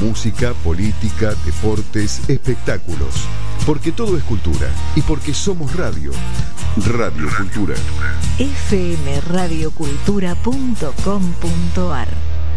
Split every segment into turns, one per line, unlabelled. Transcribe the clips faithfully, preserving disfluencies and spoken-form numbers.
música, política, deportes, espectáculos. Porque todo es cultura y porque somos radio. Radio Cultura.
f m radio cultura punto com punto a r.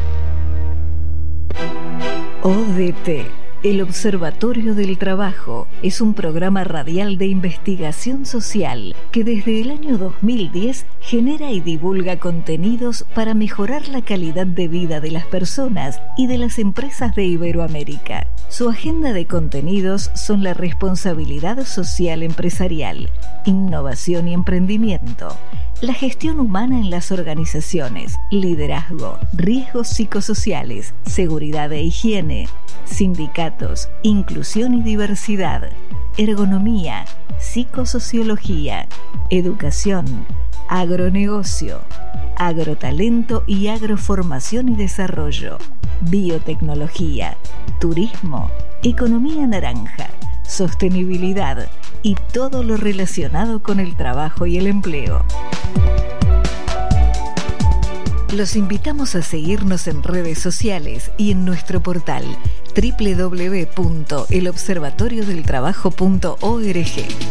O D T, el Observatorio del Trabajo, es un programa radial de investigación social que desde el año dos mil diez genera y divulga contenidos para mejorar la calidad de vida de las personas y de las empresas de Iberoamérica. Su agenda de contenidos son la responsabilidad social empresarial, innovación y emprendimiento, la gestión humana en las organizaciones, liderazgo, riesgos psicosociales, seguridad e higiene, sindicatos, inclusión y diversidad, ergonomía, psicosociología, educación, agronegocio, agrotalento y agroformación y desarrollo, biotecnología, turismo, economía naranja, sostenibilidad y todo lo relacionado con el trabajo y el empleo. Los invitamos a seguirnos en redes sociales y en nuestro portal doble u doble u doble u punto el observatorio del trabajo punto org.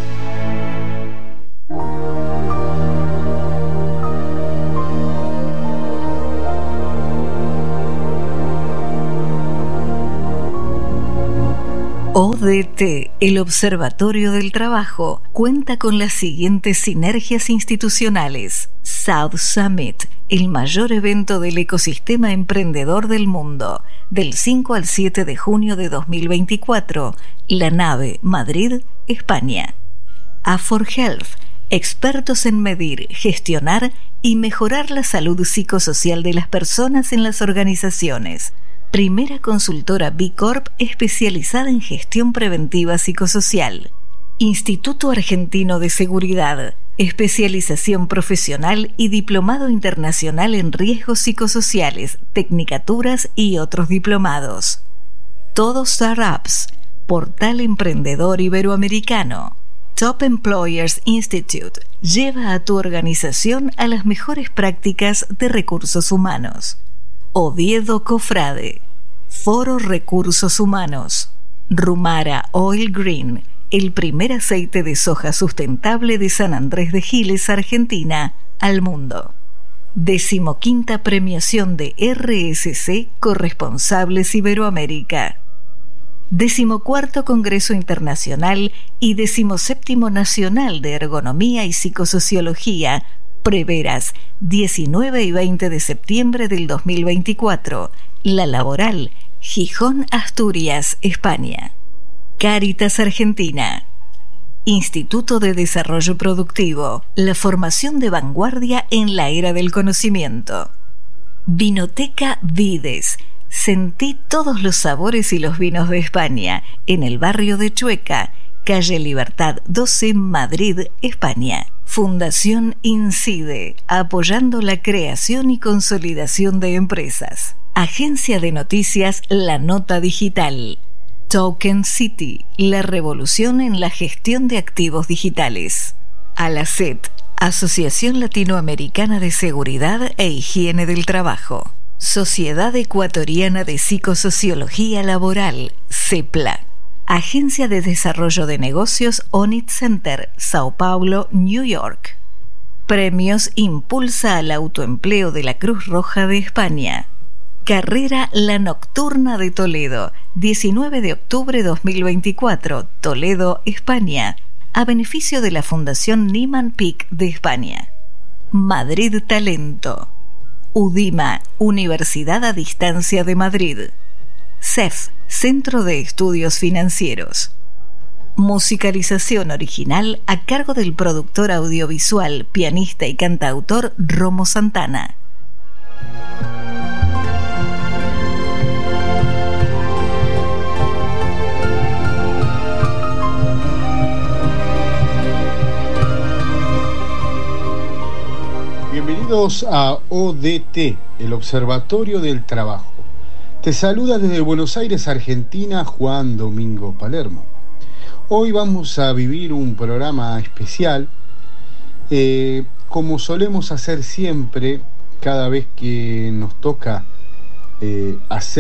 O D T, el Observatorio del Trabajo, cuenta con las siguientes sinergias institucionales: South Summit, el mayor evento del ecosistema emprendedor del mundo, del cinco al siete de junio de dos mil veinticuatro, La Nave, Madrid, España. A cuatro Health, expertos en medir, gestionar y mejorar la salud psicosocial de las personas en las organizaciones. Primera consultora B Corp especializada en gestión preventiva psicosocial. Instituto Argentino de Seguridad, especialización profesional y diplomado internacional en riesgos psicosociales, tecnicaturas y otros diplomados. Todo Startups, portal emprendedor iberoamericano. Top Employers Institute lleva a tu organización a las mejores prácticas de recursos humanos. Oviedo Cofrade, Foro Recursos Humanos. Rumara Oil Green, el primer aceite de soja sustentable de San Andrés de Giles, Argentina, al mundo. Decimoquinta premiación de R S C Corresponsables Iberoamérica. Decimocuarto Congreso Internacional y decimoséptimo Nacional de Ergonomía y Psicosociología, Preveras, diecinueve y veinte de septiembre del dos mil veinticuatro. La Laboral, Gijón, Asturias, España. Cáritas Argentina. Instituto de Desarrollo Productivo, la formación de vanguardia en la era del conocimiento. Vinoteca Vides. Sentí todos los sabores y los vinos de España, en el barrio de Chueca, calle Libertad doce, Madrid, España. Fundación Incide, apoyando la creación y consolidación de empresas. Agencia de noticias La Nota Digital. Token City, la revolución en la gestión de activos digitales. Alacet, Asociación Latinoamericana de Seguridad e Higiene del Trabajo. Sociedad Ecuatoriana de Psicosociología Laboral, CEPLA. Agencia de Desarrollo de Negocios Onit Center, Sao Paulo, New York. Premios Impulsa al Autoempleo de la Cruz Roja de España. Carrera La Nocturna de Toledo, diecinueve de octubre de dos mil veinticuatro, Toledo, España, a beneficio de la Fundación Nieman Pick de España. Madrid Talento. UDIMA, Universidad a Distancia de Madrid. C E F, Centro de Estudios Financieros. Musicalización original a cargo del productor audiovisual, pianista y cantautor Romo Santana.
Bienvenidos a O D T, el Observatorio del Trabajo. Te saluda desde Buenos Aires, Argentina, Juan Domingo Palermo. Hoy vamos a vivir un programa especial, eh, como solemos hacer siempre cada vez que nos toca eh, hacer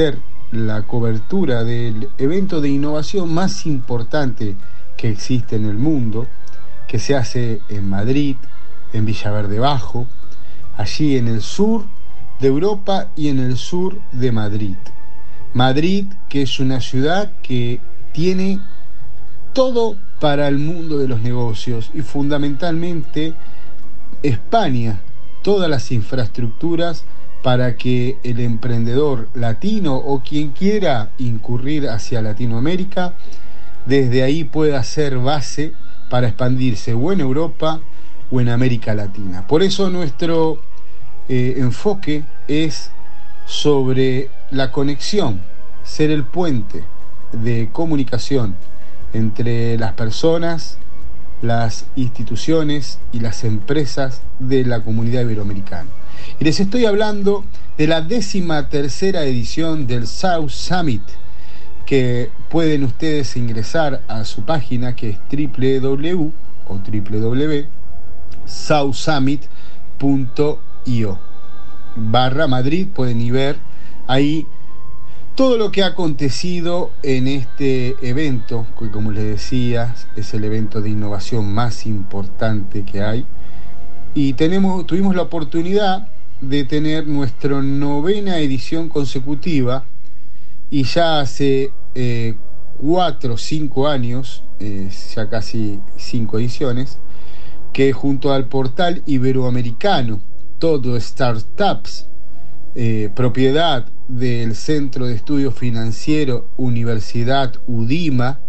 la cobertura del evento de innovación más importante que existe en el mundo, que se hace en Madrid, en Villaverde Bajo, allí en el sur de Europa y en el sur de Madrid. Madrid, que es una ciudad que tiene todo para el mundo de los negocios, y fundamentalmente España, todas las infraestructuras para que el emprendedor latino o quien quiera incurrir hacia Latinoamérica, desde ahí pueda ser base para expandirse o en Europa o en América Latina. Por eso nuestro eh, enfoque es sobre la conexión, ser el puente de comunicación entre las personas, las instituciones y las empresas de la comunidad iberoamericana. Y les estoy hablando de la décima tercera edición del South Summit, que pueden ustedes ingresar a su página, que es w w w o w w w punto south summit punto i o barra Madrid. Pueden ir ver ahí todo lo que ha acontecido en este evento, que, como les decía, es el evento de innovación más importante que hay. Y tenemos, tuvimos la oportunidad de tener nuestra novena edición consecutiva, y ya hace eh, cuatro o cinco años, eh, ya casi cinco ediciones, que junto al portal iberoamericano Todo Startups, eh, propiedad del Centro de Estudios Financieros Universidad UDIMA,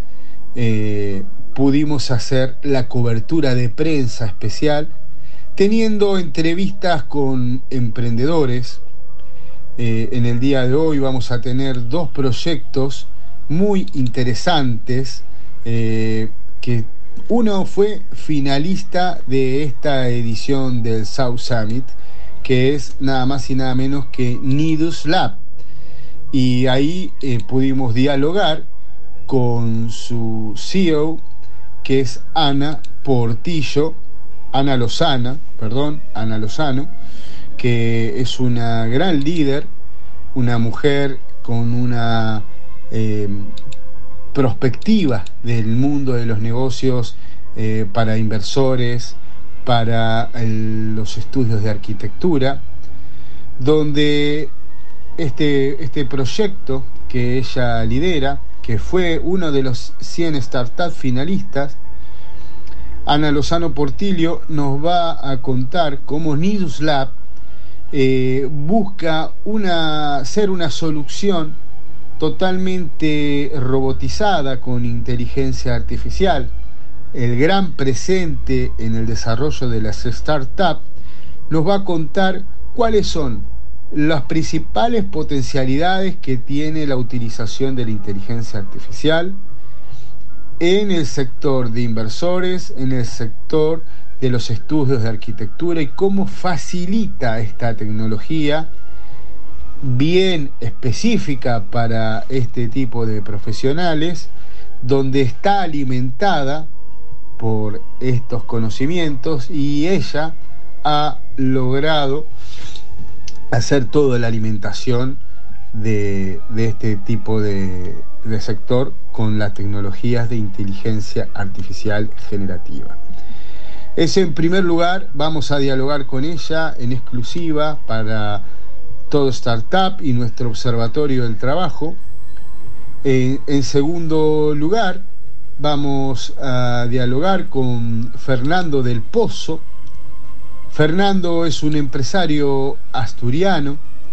eh, pudimos hacer la cobertura de prensa especial, teniendo entrevistas con emprendedores. Eh, en el día de hoy vamos a tener dos proyectos muy interesantes, eh, que uno fue finalista de esta edición del South Summit, que es nada más y nada menos que Nidus Lab, y ahí eh, pudimos dialogar con su C E O, que es Ana Portillo, Ana Lozana, perdón, Ana Lozano, que es una gran líder, una mujer con una eh, perspectiva del mundo de los negocios eh, para inversores, para el, los estudios de arquitectura, donde este, este proyecto que ella lidera, que fue uno de los cien startups finalistas, Ana Lozano Portillo nos va a contar cómo Nidus Lab eh, busca una, ser una solución totalmente robotizada con inteligencia artificial. El gran presente en el desarrollo de las startups, nos va a contar cuáles son las principales potencialidades que tiene la utilización de la inteligencia artificial en el sector de inversores, en el sector de los estudios de arquitectura, y cómo facilita esta tecnología bien específica para este tipo de profesionales, donde está alimentada por estos conocimientos, y ella ha logrado hacer toda la alimentación de, de este tipo de, de sector con las tecnologías de inteligencia artificial generativa. Ese, en primer lugar, vamos a dialogar con ella en exclusiva para Todo Startup y nuestro Observatorio del Trabajo. En, en segundo lugar, vamos a dialogar con Fernando del Pozo. Fernando es un empresario asturiano,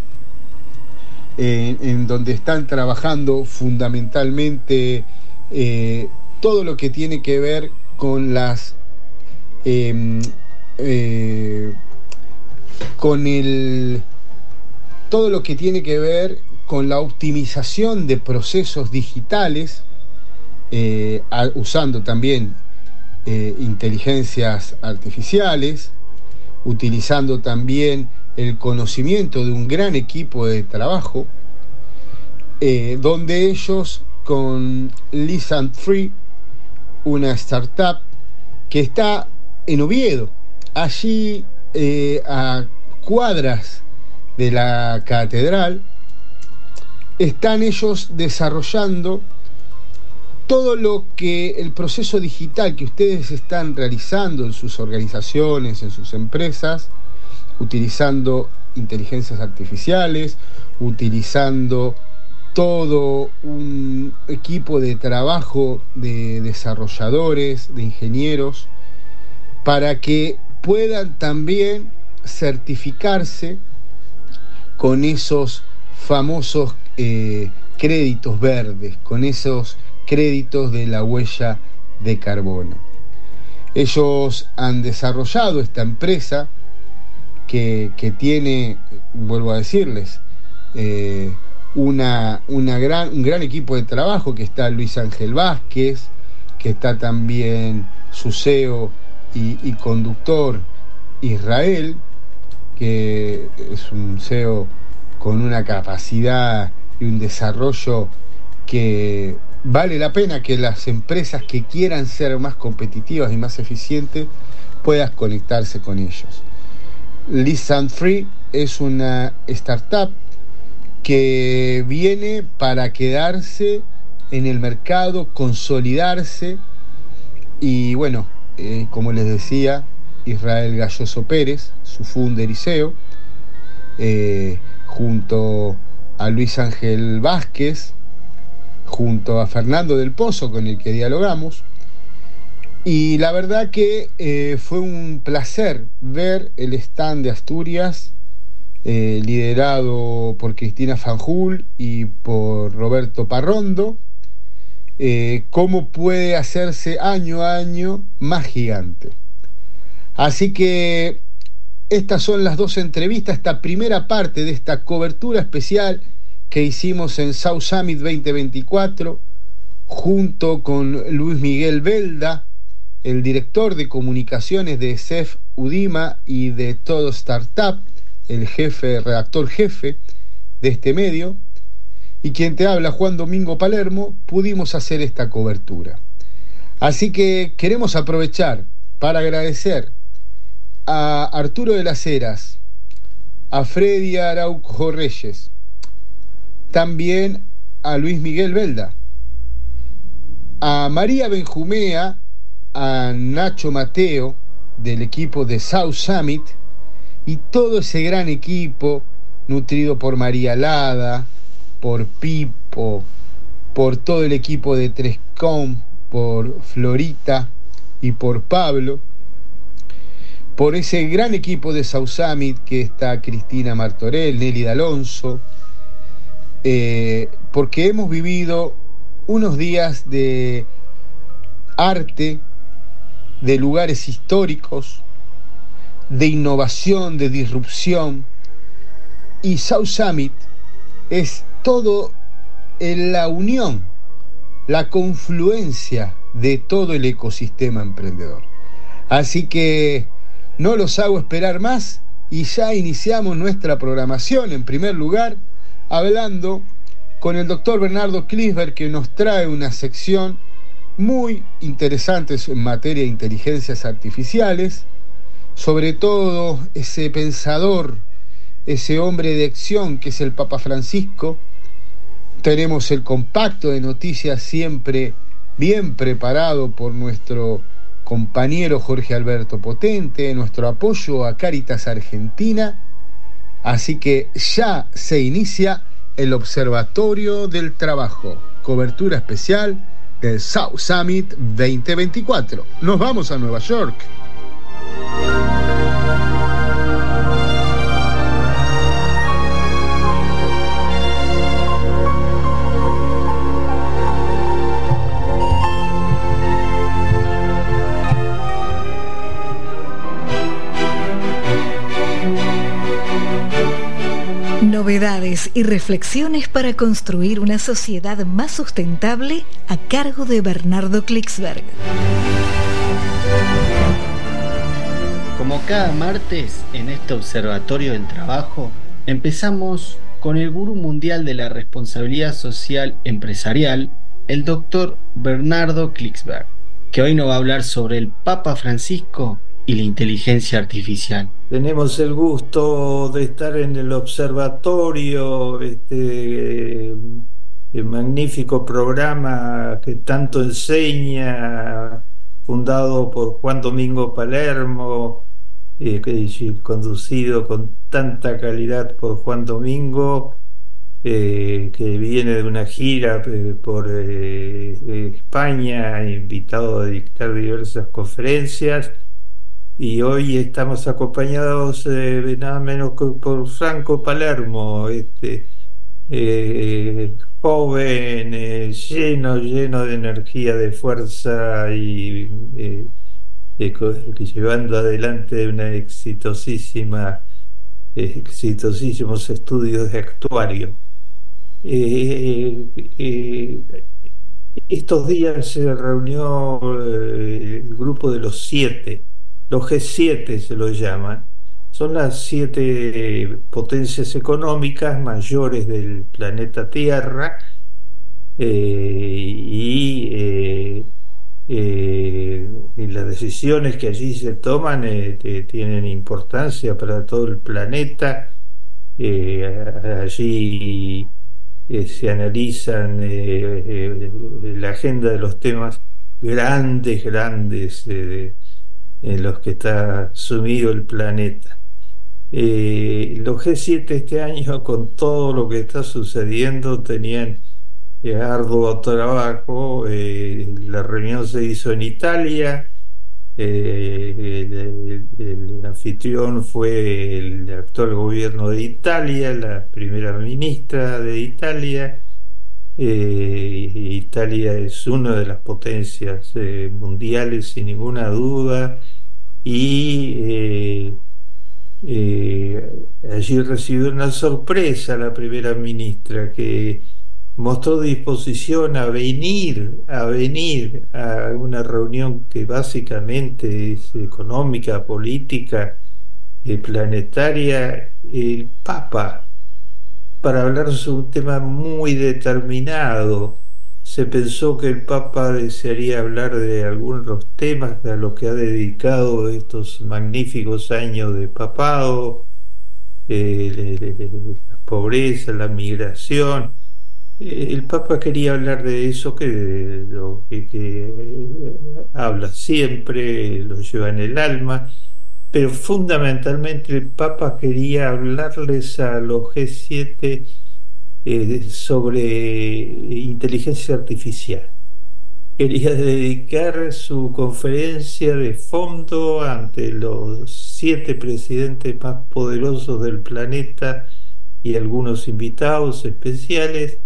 eh, en donde están trabajando fundamentalmente eh, todo lo que tiene que ver con las eh, eh, con el todo lo que tiene que ver con la optimización de procesos digitales, eh, a, usando también eh, inteligencias artificiales, utilizando también el conocimiento de un gran equipo de trabajo, eh, donde ellos con Listen Free, una startup que está en Oviedo, allí eh, a cuadras de la catedral, están ellos desarrollando todo lo que el proceso digital que ustedes están realizando en sus organizaciones, en sus empresas, utilizando inteligencias artificiales, utilizando todo un equipo de trabajo de desarrolladores, de ingenieros, para que puedan también certificarse con esos famosos eh, créditos verdes, con esos créditos de la huella de carbono. Ellos han desarrollado esta empresa que, que tiene, vuelvo a decirles, eh, una, una gran, un gran equipo de trabajo, que está Luis Ángel Vázquez, que está también su C E O y, y conductor Israel, que es un C E O con una capacidad y un desarrollo que vale la pena que las empresas que quieran ser más competitivas y más eficientes puedan conectarse con ellos. Listen Free es una startup que viene para quedarse en el mercado, consolidarse y bueno, eh, como les decía, Israel Galloso Pérez, su founder y C E O, eh, junto a Luis Ángel Vázquez, junto a Fernando del Pozo, con el que dialogamos, y la verdad que eh, fue un placer ver el stand de Asturias, eh, liderado por Cristina Fanjul y por Roberto Parrondo, eh, cómo puede hacerse año a año más gigante. Así que estas son las dos entrevistas, esta primera parte de esta cobertura especial que hicimos en South Summit veinte veinticuatro, junto con Luis Miguel Belda, el director de comunicaciones de C E F Udima y de Todo Startup, el jefe, redactor jefe de este medio, y quien te habla, Juan Domingo Palermo. Pudimos hacer esta cobertura. Así que queremos aprovechar para agradecer a Arturo de las Heras, a Freddy Araujo Reyes, también a Luis Miguel Belda, a María Benjumea, a Nacho Mateo del equipo de South Summit y todo ese gran equipo nutrido por María Lada, por Pipo, por todo el equipo de Trescom, por Florita y por Pablo, por ese gran equipo de South Summit que está Cristina Martorell, Nelly D'Alonso, eh, porque hemos vivido unos días de arte, de lugares históricos, de innovación, de disrupción, y South Summit es todo en la unión, la confluencia de todo el ecosistema emprendedor. Así que no los hago esperar más y ya iniciamos nuestra programación. En primer lugar, hablando con el doctor Bernardo Klicksberg, que nos trae una sección muy interesante en materia de inteligencias artificiales, sobre todo ese pensador, ese hombre de acción que es el Papa Francisco. Tenemos el compacto de noticias siempre bien preparado por nuestro compañero Jorge Alberto Potente, nuestro apoyo a Cáritas Argentina. Así que ya se inicia el Observatorio del Trabajo, cobertura especial del South Summit veinte veinticuatro. Nos vamos a Nueva York.
Novedades y reflexiones para construir una sociedad más sustentable a cargo de Bernardo Klicksberg.
Como cada martes en este Observatorio del Trabajo, empezamos con el gurú mundial de la responsabilidad social empresarial, el doctor Bernardo Klicksberg, que hoy nos va a hablar sobre el Papa Francisco y la inteligencia artificial.
Tenemos el gusto de estar en el observatorio, este el magnífico programa que tanto enseña, fundado por Juan Domingo Palermo, eh, conducido con tanta calidad por Juan Domingo, eh, que viene de una gira eh, por eh, España, invitado a dictar diversas conferencias, y hoy estamos acompañados eh, nada menos que por Franco Palermo, este eh, joven, eh, lleno, lleno de energía, de fuerza y eh, eh, llevando adelante una exitosísima, eh, exitosísimos estudios de actuario. Eh, eh, estos días se reunió eh, el grupo de los siete, los G siete se lo llaman. Son las siete potencias económicas mayores del planeta Tierra, eh, y, eh, eh, y las decisiones que allí se toman eh, tienen importancia para todo el planeta. Eh, allí eh, se analizan eh, eh, la agenda de los temas grandes, grandes eh, en los que está sumido el planeta. Eh, los G siete este año, con todo lo que está sucediendo, tenían eh, arduo trabajo. Eh, la reunión se hizo en Italia. Eh, el, el, el anfitrión fue el actual gobierno de Italia, la primera ministra de Italia. Eh, Italia es una de las potencias eh, mundiales, sin ninguna duda, y eh, Eh, allí recibió una sorpresa la primera ministra, que mostró disposición a venir a venir a una reunión que básicamente es económica, política, eh, planetaria, el Papa, para hablar sobre un tema muy determinado. Se pensó que el Papa desearía hablar de algunos de los temas a los que ha dedicado estos magníficos años de papado, eh, la pobreza, la migración. Eh, el Papa quería hablar de eso, que, de lo que, que habla siempre, lo lleva en el alma, pero fundamentalmente el Papa quería hablarles a los G siete Eh, sobre inteligencia artificial. Quería dedicar su conferencia de fondo ante los siete presidentes más poderosos del planeta y algunos invitados especiales.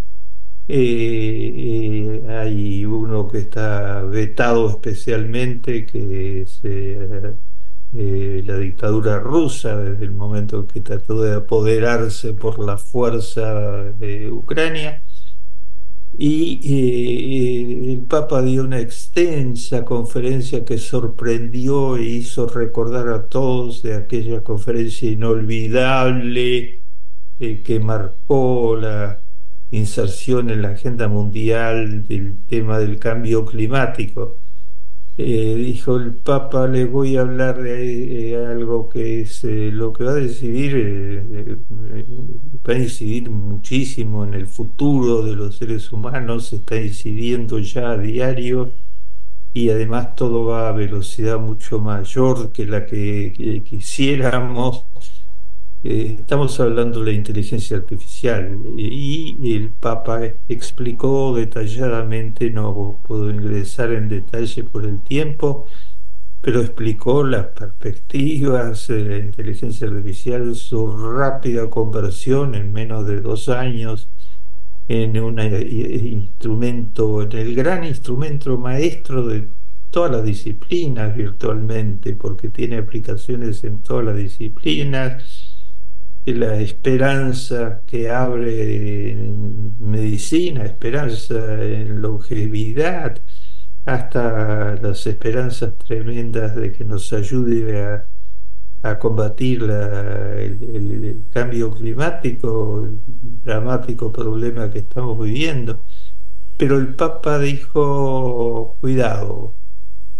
Eh, eh, hay uno que está vetado especialmente, que es eh, Eh, la dictadura rusa, desde el momento que trató de apoderarse por la fuerza de Ucrania. Y eh, el Papa dio una extensa conferencia que sorprendió e hizo recordar a todos de aquella conferencia inolvidable eh, que marcó la inserción en la agenda mundial del tema del cambio climático. Eh, dijo el Papa: les voy a hablar de eh, algo que es eh, lo que va a decidir, eh, eh, va a incidir muchísimo en el futuro de los seres humanos, se está incidiendo ya a diario, y además todo va a velocidad mucho mayor que la que, que quisiéramos. Eh, estamos hablando de la inteligencia artificial, y el Papa explicó detalladamente, no puedo ingresar en detalle por el tiempo, pero explicó las perspectivas de la inteligencia artificial, su rápida conversión en menos de dos años en un instrumento, en el gran instrumento maestro de todas las disciplinas virtualmente, porque tiene aplicaciones en todas las disciplinas. La esperanza que abre en medicina, esperanza en longevidad, hasta las esperanzas tremendas de que nos ayude a, a combatir la, el, el, el cambio climático, el dramático problema que estamos viviendo. Pero el Papa dijo: cuidado,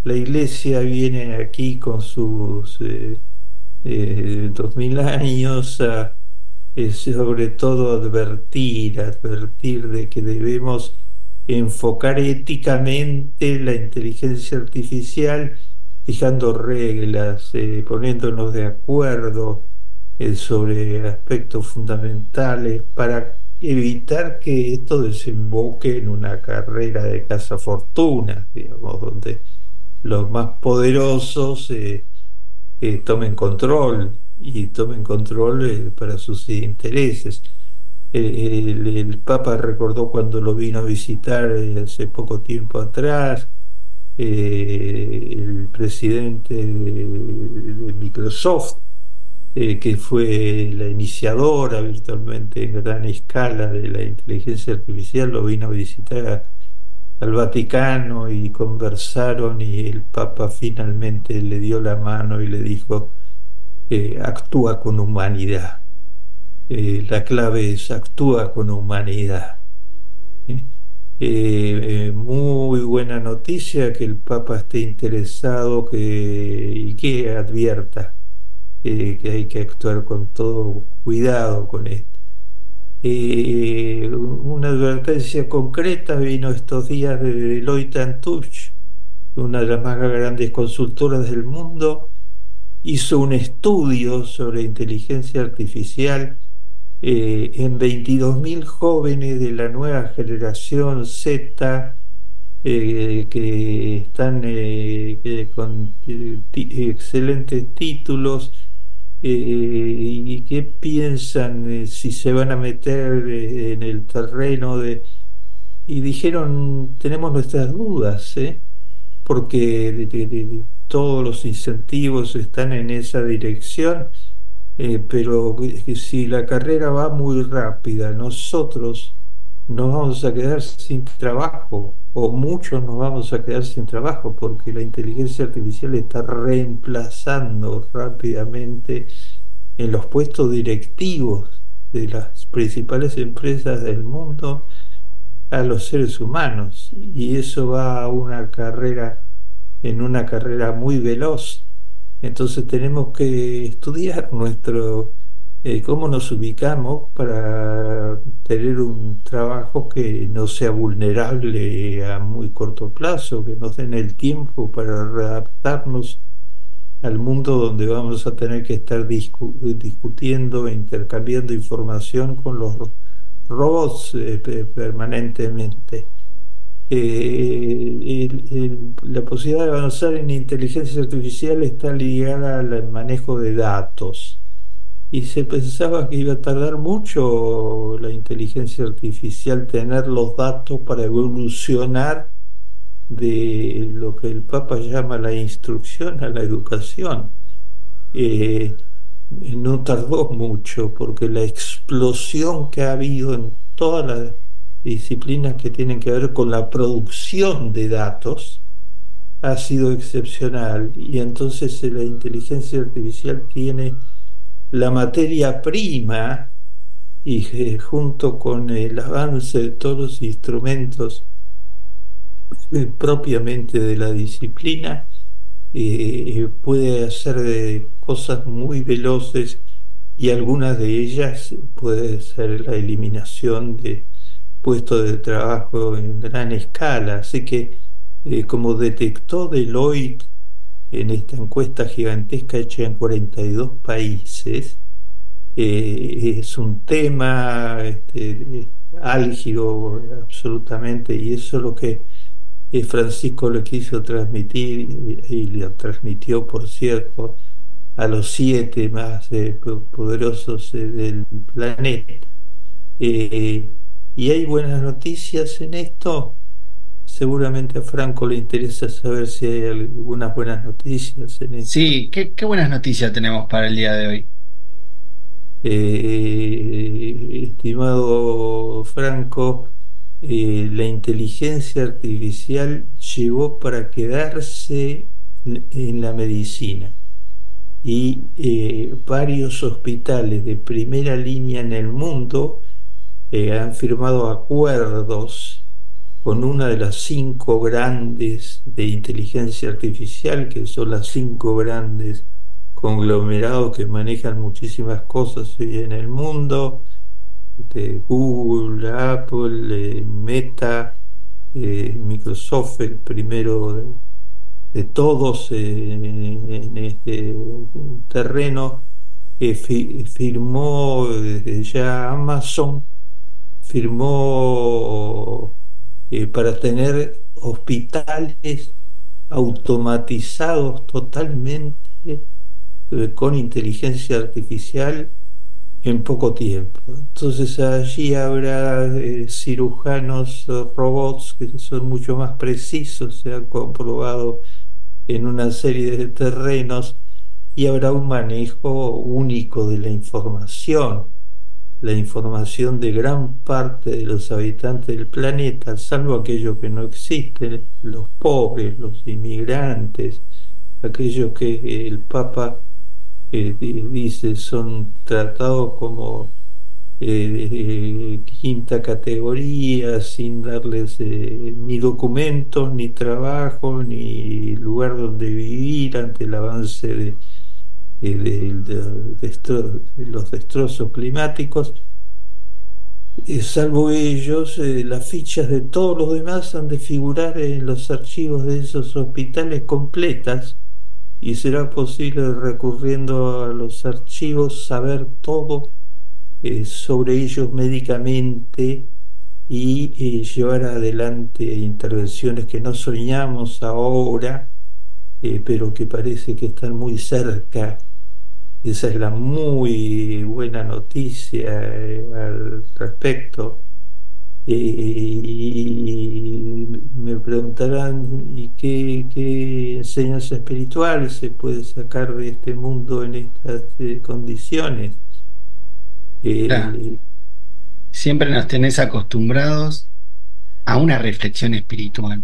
la Iglesia viene aquí con sus eh, eh, dos mil años a eh, sobre todo advertir, advertir de que debemos enfocar éticamente la inteligencia artificial, fijando reglas, eh, poniéndonos de acuerdo eh, sobre aspectos fundamentales para evitar que esto desemboque en una carrera de cazafortunas, digamos, donde los más poderosos eh, eh, tomen control y tomen control eh, para sus intereses. El, el, el Papa recordó cuando lo vino a visitar eh, hace poco tiempo atrás, eh, el presidente de, de Microsoft, eh, que fue la iniciadora virtualmente en gran escala de la inteligencia artificial, lo vino a visitar a, al Vaticano y conversaron, y el Papa finalmente le dio la mano y le dijo: eh, actúa con humanidad. Eh, la clave es actúa con humanidad. ¿Eh? Eh, muy buena noticia que el Papa esté interesado que, y que advierta eh, que hay que actuar con todo cuidado con esto. Eh, una advertencia concreta vino estos días de Deloitte and Touche, una de las más grandes consultoras del mundo. Hizo un estudio sobre inteligencia artificial eh, en veintidós mil jóvenes de la nueva generación Z eh, que están eh, eh, con eh, excelentes títulos eh, y que piensan eh, si se van a meter eh, en el terreno de... Y dijeron, tenemos nuestras dudas, ¿eh? porque de, de, de, todos los incentivos están en esa dirección, eh, pero si la carrera va muy rápida, nosotros nos vamos a quedar sin trabajo, o muchos nos vamos a quedar sin trabajo, porque la inteligencia artificial está reemplazando rápidamente en los puestos directivos de las principales empresas del mundo a los seres humanos, y eso va a una carrera en una carrera muy veloz. Entonces tenemos que estudiar nuestro eh, cómo nos ubicamos para tener un trabajo que no sea vulnerable a muy corto plazo, que nos den el tiempo para readaptarnos al mundo donde vamos a tener que estar discu discutiendo e intercambiando información con los robots eh, permanentemente. Eh, el, el, la posibilidad de avanzar en inteligencia artificial está ligada al manejo de datos, y se pensaba que iba a tardar mucho la inteligencia artificial tener los datos para evolucionar de lo que el Papa llama la instrucción a la educación. Eh, no tardó mucho, porque la explosión que ha habido en todas las disciplinas que tienen que ver con la producción de datos ha sido excepcional, y entonces la inteligencia artificial tiene la materia prima, y eh, junto con el avance de todos los instrumentos eh, propiamente de la disciplina, eh, puede hacer eh, cosas muy veloces, y algunas de ellas puede ser la eliminación de puestos de trabajo en gran escala. Así que eh, como detectó Deloitte en esta encuesta gigantesca hecha en cuarenta y dos países, eh, es un tema este, álgido absolutamente, y eso es lo que eh, Francisco le quiso transmitir, y, y le transmitió, por cierto, a los siete más eh, poderosos eh, del planeta. Eh, y hay buenas noticias en esto. Seguramente a Franco le interesa saber si hay algunas buenas noticias en esto.
Sí, ¿qué, qué buenas noticias tenemos para el día de hoy?
Eh, estimado Franco, eh, la inteligencia artificial llegó para quedarse en la medicina, y eh, varios hospitales de primera línea en el mundo eh, han firmado acuerdos con una de las cinco grandes de inteligencia artificial, que son las cinco grandes conglomerados que manejan muchísimas cosas hoy en el mundo, de Google, Apple, eh, Meta, eh, Microsoft, el primero de, de todos eh, en este terreno, eh, fi, firmó desde ya Amazon, firmó eh, para tener hospitales automatizados totalmente eh, con inteligencia artificial en poco tiempo. Entonces allí habrá eh, cirujanos eh, robots que son mucho más precisos, se han comprobado en una serie de terrenos, y habrá un manejo único de la información, la información de gran parte de los habitantes del planeta, salvo aquellos que no existen, los pobres, los inmigrantes, aquellos que el Papa eh, dice son tratados como eh, eh, quinta categoría, sin darles eh, ni documentos, ni trabajo, ni lugar donde vivir ante el avance de, de, de, de, destro, de los destrozos climáticos. Eh, salvo ellos, eh, las fichas de todos los demás han de figurar en los archivos de esos hospitales completas, y será posible, recurriendo a los archivos, saber todo eh, sobre ellos médicamente, y eh, llevar adelante intervenciones que no soñamos ahora, eh, pero que parece que están muy cerca. Esa es la muy buena noticia eh, al respecto. Eh, y me preguntarán, ¿y qué, qué enseñanza espiritual se puede sacar de este mundo en estas eh, condiciones? Eh,
claro. Siempre nos tenés acostumbrados a una reflexión espiritual.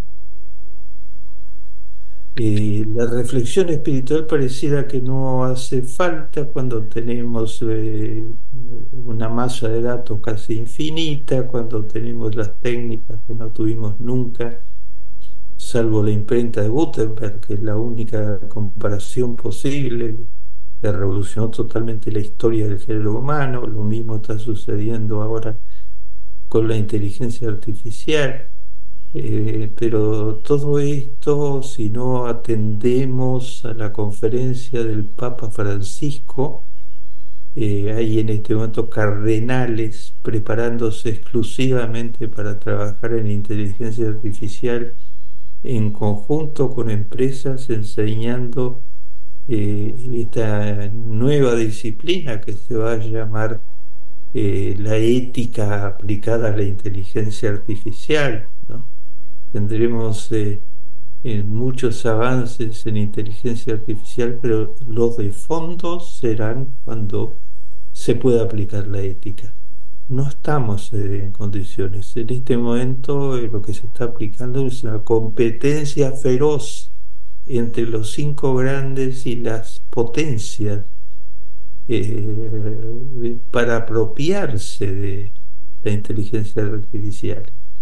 Eh, la reflexión espiritual pareciera que no hace falta cuando tenemos eh, una masa de datos casi infinita, cuando tenemos las técnicas que no tuvimos nunca, salvo la imprenta de Gutenberg, que es la única comparación posible, que revolucionó totalmente la historia del género humano. Lo mismo está sucediendo ahora con la inteligencia artificial. Eh, pero todo esto, si no atendemos a la conferencia del Papa Francisco, eh, hay en este momento cardenales preparándose exclusivamente para trabajar en inteligencia artificial en conjunto con empresas, enseñando eh, esta nueva disciplina que se va a llamar eh, la ética aplicada a la inteligencia artificial, ¿no? Tendremos eh, eh, muchos avances en inteligencia artificial, pero los de fondo serán cuando se pueda aplicar la ética. No estamos eh, en condiciones. En este momento eh, lo que se está aplicando es una competencia feroz entre los cinco grandes y las potencias eh, para apropiarse de la inteligencia artificial.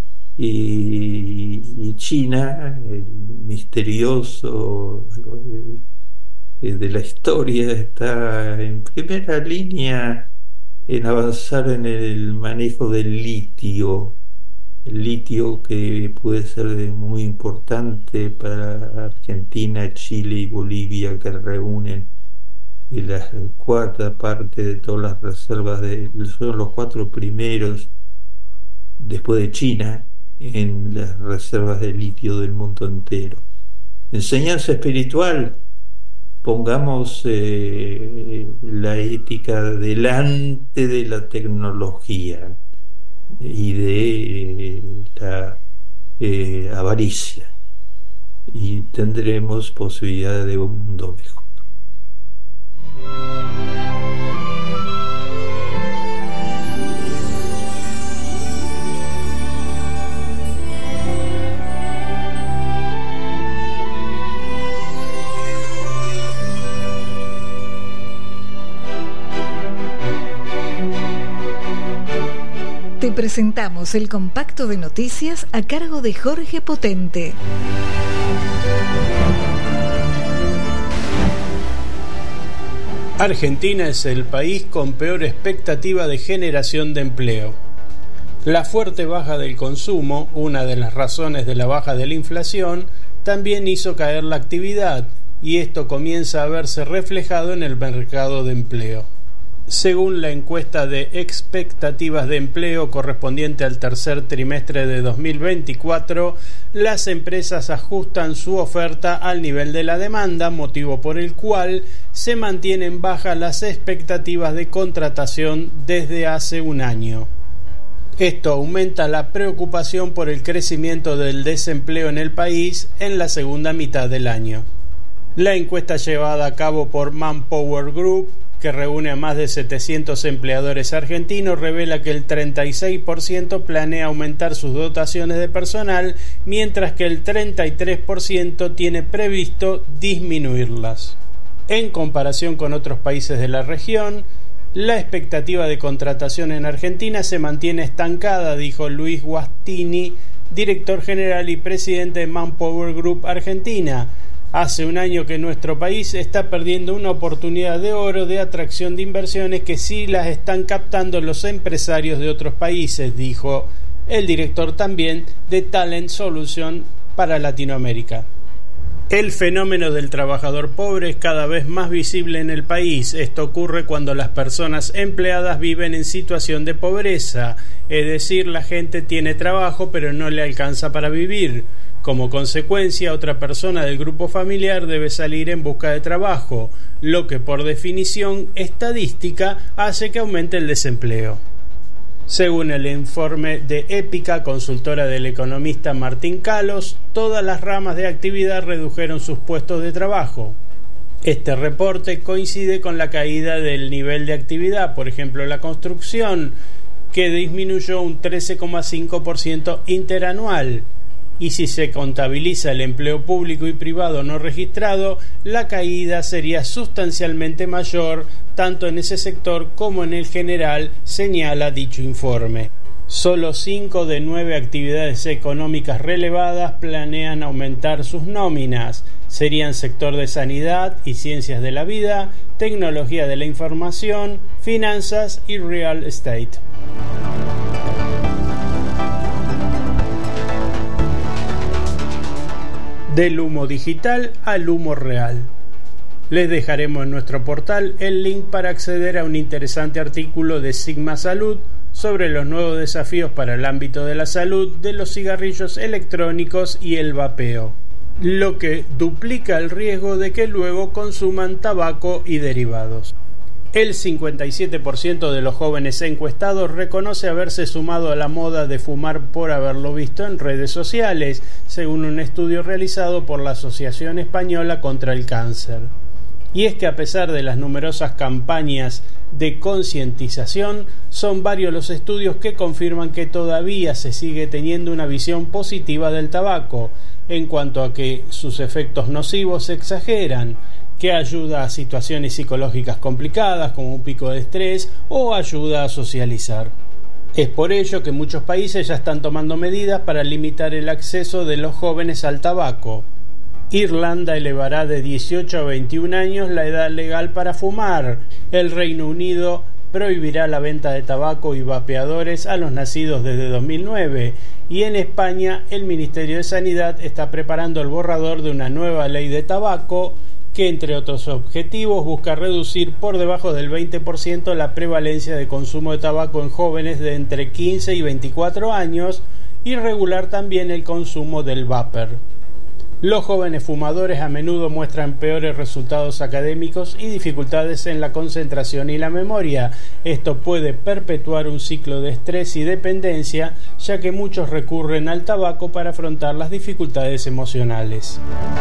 Y, y China, el misterioso eh, de la historia, está en primera línea en avanzar en el manejo del litio, el litio que puede ser muy importante para Argentina, Chile y Bolivia, que reúnen la cuarta parte de todas las reservas, de, son los cuatro primeros después de China en las reservas de litio del mundo entero. Enseñanza espiritual: pongamos eh, la ética delante de la tecnología y de eh, la eh, avaricia, y tendremos posibilidad de un mundo mejor.
Te Te presentamos el compacto de noticias a cargo de Jorge Potente.
Argentina es el país con peor expectativa de generación de empleo. La fuerte baja del consumo, una de las razones de la baja de la inflación, también hizo caer la actividad, y esto comienza a verse reflejado en el mercado de empleo. Según la encuesta de expectativas de empleo correspondiente al tercer trimestre de dos mil veinticuatro, las empresas ajustan su oferta al nivel de la demanda, motivo por el cual se mantienen bajas las expectativas de contratación desde hace un año. Esto aumenta la preocupación por el crecimiento del desempleo en el país en la segunda mitad del año. La encuesta llevada a cabo por Manpower Group, que reúne a más de setecientos empleadores argentinos, revela que el treinta y seis por ciento planea aumentar sus dotaciones de personal, mientras que el treinta y tres por ciento tiene previsto disminuirlas. En comparación con otros países de la región, la expectativa de contratación en Argentina se mantiene estancada, dijo Luis Guastini, director general y presidente de Manpower Group Argentina. Hace un año que nuestro país está perdiendo una oportunidad de oro de atracción de inversiones que sí las están captando los empresarios de otros países, dijo el director también de Talent Solution para Latinoamérica. El fenómeno del trabajador pobre es cada vez más visible en el país. Esto ocurre cuando las personas empleadas viven en situación de pobreza, es decir, la gente tiene trabajo pero no le alcanza para vivir. Como consecuencia, otra persona del grupo familiar debe salir en busca de trabajo, lo que por definición estadística hace que aumente el desempleo. Según el informe de Épica, consultora del economista Martín Calos, todas las ramas de actividad redujeron sus puestos de trabajo. Este reporte coincide con la caída del nivel de actividad, por ejemplo la construcción, que disminuyó un trece coma cinco por ciento interanual. Y si se contabiliza el empleo público y privado no registrado, la caída sería sustancialmente mayor tanto en ese sector como en el general, señala dicho informe. Solo cinco de nueve actividades económicas relevadas planean aumentar sus nóminas. Serían sector de sanidad y ciencias de la vida, tecnología de la información, finanzas y real estate. Del humo digital al humo real. Les dejaremos en nuestro portal el link para acceder a un interesante artículo de Sigma Salud sobre los nuevos desafíos para el ámbito de la salud de los cigarrillos electrónicos y el vapeo, lo que duplica el riesgo de que luego consuman tabaco y derivados. El cincuenta y siete por ciento de los jóvenes encuestados reconoce haberse sumado a la moda de fumar por haberlo visto en redes sociales, según un estudio realizado por la Asociación Española contra el Cáncer. Y es que a pesar de las numerosas campañas de concientización, son varios los estudios que confirman que todavía se sigue teniendo una visión positiva del tabaco, en cuanto a que sus efectos nocivos se exageran, que ayuda a situaciones psicológicas complicadas como un pico de estrés o ayuda a socializar. Es por ello que muchos países ya están tomando medidas para limitar el acceso de los jóvenes al tabaco. Irlanda elevará de dieciocho a veintiún años la edad legal para fumar. El Reino Unido prohibirá la venta de tabaco y vapeadores a los nacidos desde dos mil nueve. Y en España el Ministerio de Sanidad está preparando el borrador de una nueva ley de tabaco que, entre otros objetivos, busca reducir por debajo del veinte por ciento la prevalencia de consumo de tabaco en jóvenes de entre quince y veinticuatro años y regular también el consumo del vapor. Los jóvenes fumadores a menudo muestran peores resultados académicos y dificultades en la concentración y la memoria. Esto puede perpetuar un ciclo de estrés y dependencia, ya que muchos recurren al tabaco para afrontar las dificultades emocionales.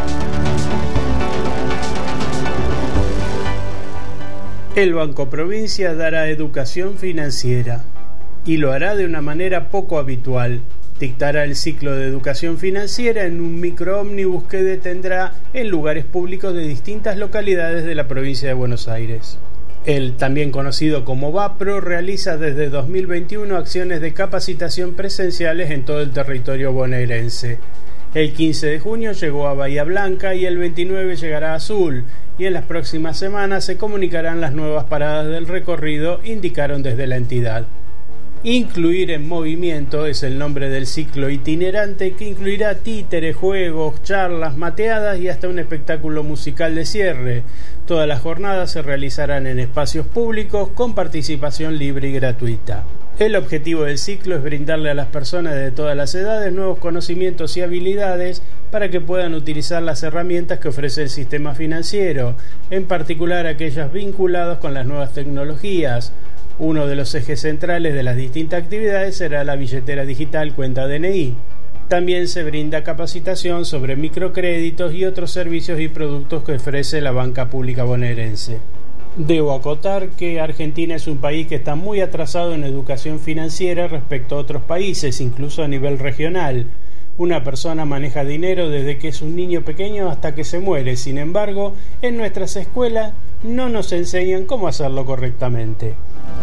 El Banco Provincia dará educación financiera y lo hará de una manera poco habitual. Dictará el ciclo de educación financiera en un microómnibus que detendrá en lugares públicos de distintas localidades de la provincia de Buenos Aires. El también conocido como VAPRO realiza desde dos mil veintiuno acciones de capacitación presenciales en todo el territorio bonaerense. El quince de junio llegó a Bahía Blanca y el veintinueve llegará a Azul, y en las próximas semanas se comunicarán las nuevas paradas del recorrido, indicaron desde la entidad. Incluir en Movimiento es el nombre del ciclo itinerante que incluirá títeres, juegos, charlas, mateadas y hasta un espectáculo musical de cierre. Todas las jornadas se realizarán en espacios públicos con participación libre y gratuita. El objetivo del ciclo es brindarle a las personas de todas las edades nuevos conocimientos y habilidades para que puedan utilizar las herramientas que ofrece el sistema financiero, en particular aquellas vinculadas con las nuevas tecnologías. Uno de los ejes centrales de las distintas actividades será la billetera digital Cuenta D N I. También se brinda capacitación sobre microcréditos y otros servicios y productos que ofrece la banca pública bonaerense. Debo acotar que Argentina es un país que está muy atrasado en educación financiera respecto a otros países, incluso a nivel regional. Una persona maneja dinero desde que es un niño pequeño hasta que se muere. Sin embargo, en nuestras escuelas no nos enseñan cómo hacerlo correctamente.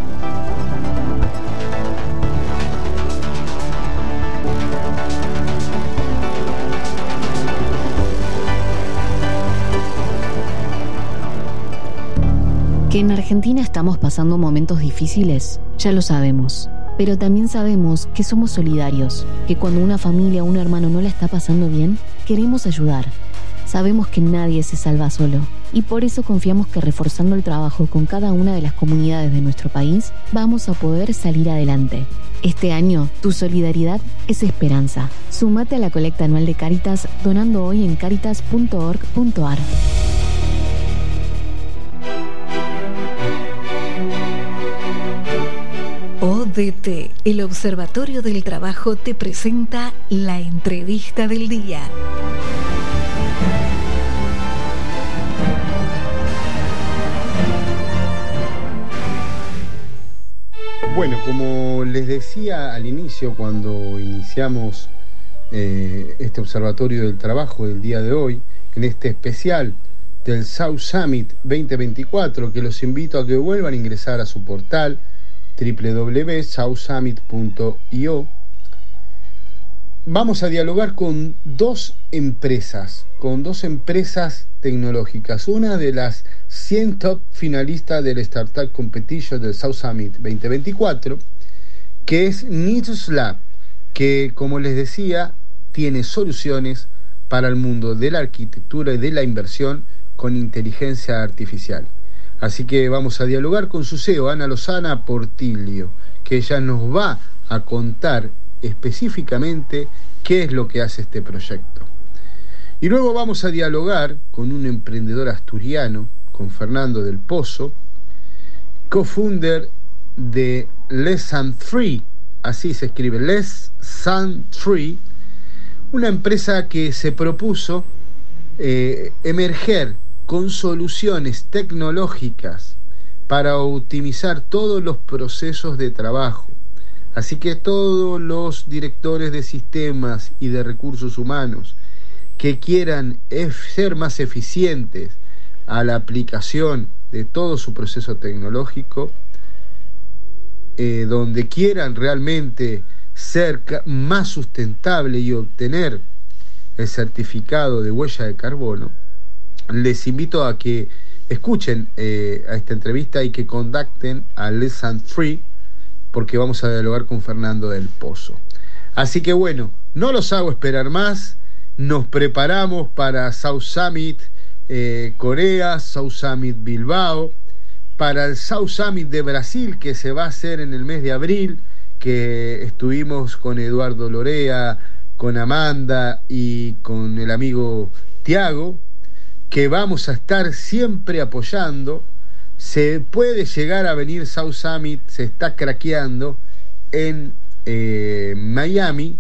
Que en Argentina estamos pasando momentos difíciles, ya lo sabemos. Pero también sabemos que somos solidarios, que cuando una familia o un hermano no la está pasando bien, queremos ayudar. Sabemos que nadie se salva solo, y por eso confiamos que reforzando el trabajo con cada una de las comunidades de nuestro país, vamos a poder salir adelante. Este año, tu solidaridad es esperanza. Súmate a la colecta anual de Cáritas donando hoy en cáritas punto org punto ar.
O D T, el Observatorio del Trabajo, te presenta la entrevista del día.
Bueno, como les decía al inicio, cuando iniciamos eh, este Observatorio del Trabajo del día de hoy, en este especial del South Summit veinte veinticuatro, que los invito a que vuelvan a ingresar a su portal doble u doble u doble u punto south summit punto i o. Vamos a dialogar con dos empresas, con dos empresas tecnológicas, una de las cien top finalistas del Startup Competition del South Summit veinte veinticuatro, que es Nidus Lab, que, como les decía, tiene soluciones para el mundo de la arquitectura y de la inversión con inteligencia artificial. Así que vamos a dialogar con su C E O, Ana Lozana Portillo, que ella nos va a contar específicamente qué es lo que hace este proyecto. Y luego vamos a dialogar con un emprendedor asturiano, con Fernando del Pozo, co-founder de Less Than Three, así se escribe, Less Than Three, una empresa que se propuso eh, emerger con soluciones tecnológicas para optimizar todos los procesos de trabajo. Así que todos los directores de sistemas y de recursos humanos que quieran ser más eficientes a la aplicación de todo su proceso tecnológico, eh, donde quieran realmente ser más sustentable y obtener el certificado de huella de carbono, les invito a que escuchen eh, a esta entrevista y que contacten a Less Than Three, porque vamos a dialogar con Fernando del Pozo. Así que bueno, no los hago esperar más, nos preparamos para South Summit eh, Corea, South Summit Bilbao, para el South Summit de Brasil, que se va a hacer en el mes de abril, que estuvimos con Eduardo Lorea, con Amanda y con el amigo Tiago, que vamos a estar siempre apoyando. Se puede llegar a venir South Summit, se está craqueando en eh, Miami,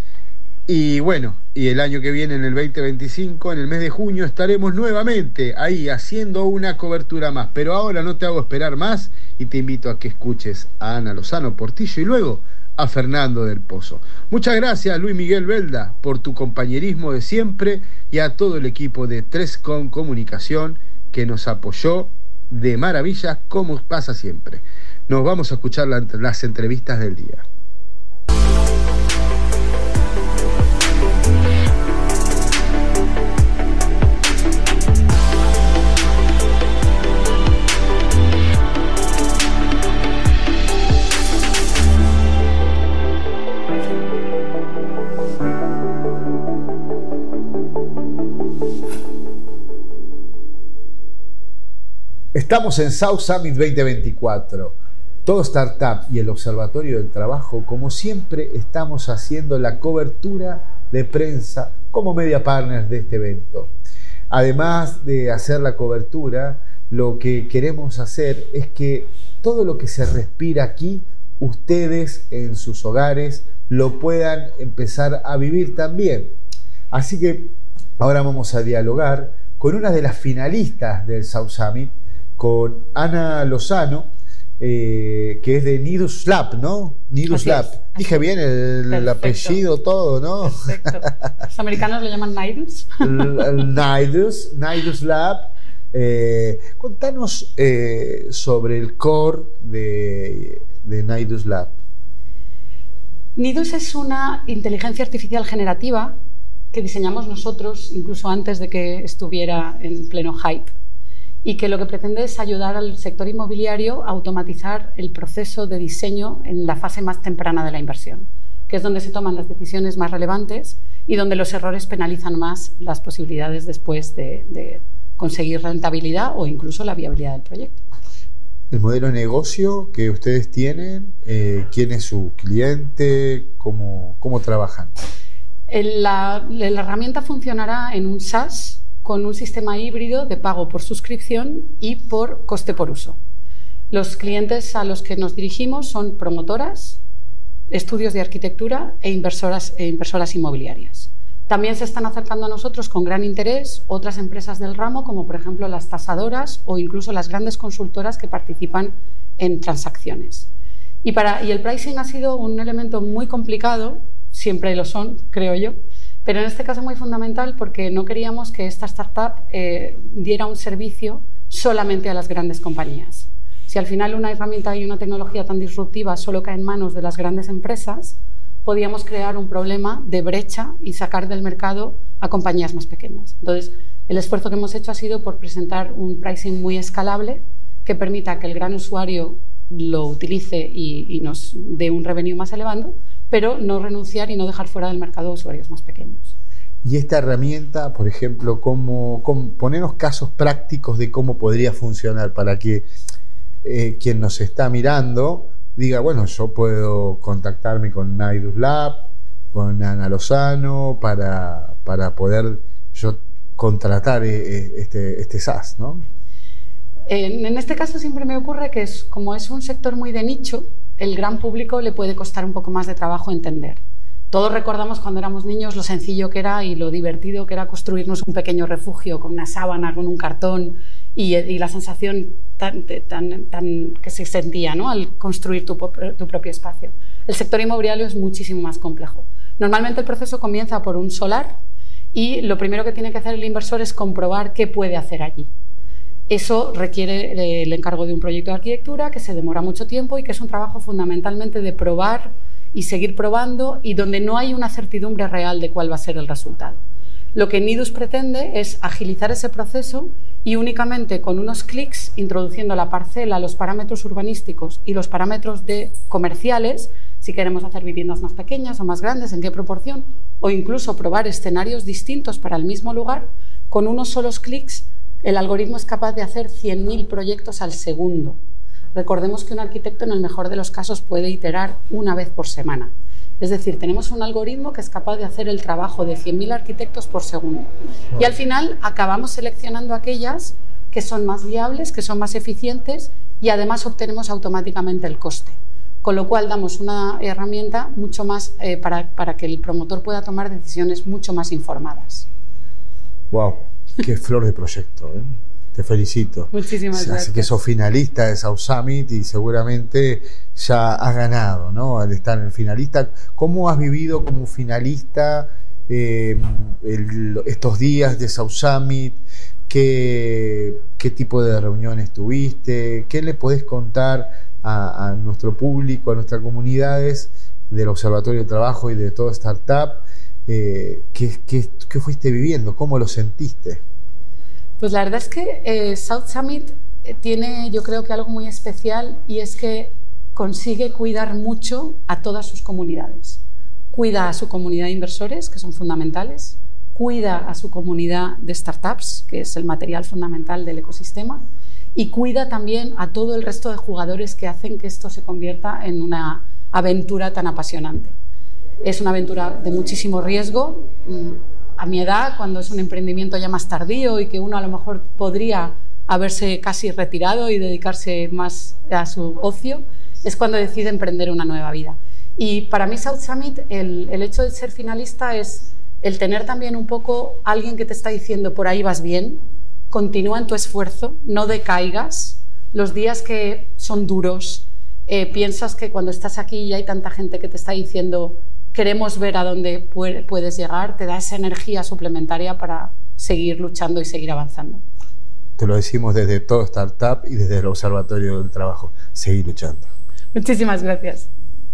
y bueno, y el año que viene, en el veinte veinticinco, en el mes de junio, estaremos nuevamente ahí haciendo una cobertura más. Pero ahora no te hago esperar más y te invito a que escuches a Ana Lozana Portillo y luego a Fernando del Pozo. Muchas gracias, Luis Miguel Belda, por tu compañerismo de siempre, y a todo el equipo de Trescom Comunicación que nos apoyó de maravilla, como pasa siempre. Nos vamos a escuchar la, las entrevistas del día.
Estamos en South Summit veinte veinticuatro. Todo Startup y el Observatorio del Trabajo, como siempre, estamos haciendo la cobertura de prensa como media partners de este evento. Además de hacer la cobertura, lo que queremos hacer es que todo lo que se respira aquí, ustedes en sus hogares lo puedan empezar a vivir también. Así que ahora vamos a dialogar con una de las finalistas del South Summit, con Ana Lozano, eh, que es de Nidus Lab, ¿no? Nidus Lab. Dije bien el, el apellido, todo, ¿no?
Perfecto. Los americanos lo llaman Nidus.
Nidus, Nidus Lab. Eh, contanos eh, sobre el core de, de Nidus Lab.
Nidus es una inteligencia artificial generativa que diseñamos nosotros incluso antes de que estuviera en pleno hype, y que lo que pretende es ayudar al sector inmobiliario a automatizar el proceso de diseño en la fase más temprana de la inversión, que es donde se toman las decisiones más relevantes y donde los errores penalizan más las posibilidades después de, de conseguir rentabilidad o incluso la viabilidad del proyecto.
El modelo de negocio que ustedes tienen, eh, ¿quién es su cliente? ¿Cómo, cómo trabajan?
La, la herramienta funcionará en un SaaS con un sistema híbrido de pago por suscripción y por coste por uso. Los clientes a los que nos dirigimos son promotoras, estudios de arquitectura e inversoras, e inversoras inmobiliarias. También se están acercando a nosotros con gran interés otras empresas del ramo, como por ejemplo las tasadoras o incluso las grandes consultoras que participan en transacciones. Y, para, y el pricing ha sido un elemento muy complicado, siempre lo son, creo yo, pero en este caso muy fundamental porque no queríamos que esta startup eh, diera un servicio solamente a las grandes compañías. Si al final una herramienta y una tecnología tan disruptiva solo cae en manos de las grandes empresas, podíamos crear un problema de brecha y sacar del mercado a compañías más pequeñas. Entonces, el esfuerzo que hemos hecho ha sido por presentar un pricing muy escalable que permita que el gran usuario lo utilice y, y nos dé un revenue más elevado, pero no renunciar y no dejar fuera del mercado a usuarios más pequeños.
Y esta herramienta, por ejemplo, ¿cómo, cómo, ponernos casos prácticos de cómo podría funcionar para que eh, quien nos está mirando diga, bueno, yo puedo contactarme con Nidus Lab, con Ana Lozano, para, para poder yo contratar eh, este, este SaaS, ¿no?
En, en este caso siempre me ocurre que es, como es un sector muy de nicho, el gran público le puede costar un poco más de trabajo entender. Todos recordamos cuando éramos niños lo sencillo que era y lo divertido que era construirnos un pequeño refugio con una sábana, con un cartón y, y la sensación tan, tan, tan que se sentía, ¿no?, al construir tu, tu propio espacio. El sector inmobiliario es muchísimo más complejo. Normalmente el proceso comienza por un solar y lo primero que tiene que hacer el inversor es comprobar qué puede hacer allí. Eso requiere el encargo de un proyecto de arquitectura que se demora mucho tiempo y que es un trabajo fundamentalmente de probar y seguir probando y donde no hay una certidumbre real de cuál va a ser el resultado. Lo que Nidus pretende es agilizar ese proceso y únicamente con unos clics, introduciendo la parcela, los parámetros urbanísticos y los parámetros de comerciales, si queremos hacer viviendas más pequeñas o más grandes, en qué proporción, o incluso probar escenarios distintos para el mismo lugar, con unos solos clics el algoritmo es capaz de hacer cien mil proyectos al segundo. Recordemos que un arquitecto en el mejor de los casos puede iterar una vez por semana. Es decir, tenemos un algoritmo que es capaz de hacer el trabajo de cien mil arquitectos por segundo. Y al final acabamos seleccionando aquellas que son más viables, que son más eficientes y además obtenemos automáticamente el coste. Con lo cual damos una herramienta mucho más eh, para, para que el promotor pueda tomar decisiones mucho más informadas.
Wow. Qué flor de proyecto, ¿eh? Te felicito.
Muchísimas gracias.
Así que sos finalista de South Summit y seguramente ya has ganado, ¿no?, al estar en el finalista. ¿Cómo has vivido como finalista eh, el, estos días de South Summit? qué, qué tipo de reuniones tuviste, qué le podés contar a, a nuestro público, a nuestras comunidades del Observatorio de Trabajo y de todo Startup. Eh, ¿qué, qué, ¿Qué fuiste viviendo? ¿Cómo lo sentiste?
Pues la verdad es que eh, South Summit tiene, yo creo que algo muy especial, y es que consigue cuidar mucho a todas sus comunidades. Cuida a su comunidad de inversores, que son fundamentales, cuida a su comunidad de startups, que es el material fundamental del ecosistema, y cuida también a todo el resto de jugadores que hacen que esto se convierta en una aventura tan apasionante. Es una aventura de muchísimo riesgo. A mi edad, cuando es un emprendimiento ya más tardío y que uno a lo mejor podría haberse casi retirado y dedicarse más a su ocio, es cuando decide emprender una nueva vida. Y para mí South Summit, el, el hecho de ser finalista es el tener también un poco alguien que te está diciendo por ahí vas bien, continúa en tu esfuerzo, no decaigas, los días que son duros, eh, piensas que cuando estás aquí y hay tanta gente que te está diciendo queremos ver a dónde puedes llegar, te da esa energía suplementaria para seguir luchando y seguir avanzando.
Te lo decimos desde todo Startup y desde el Observatorio del Trabajo. Seguir luchando.
Muchísimas gracias.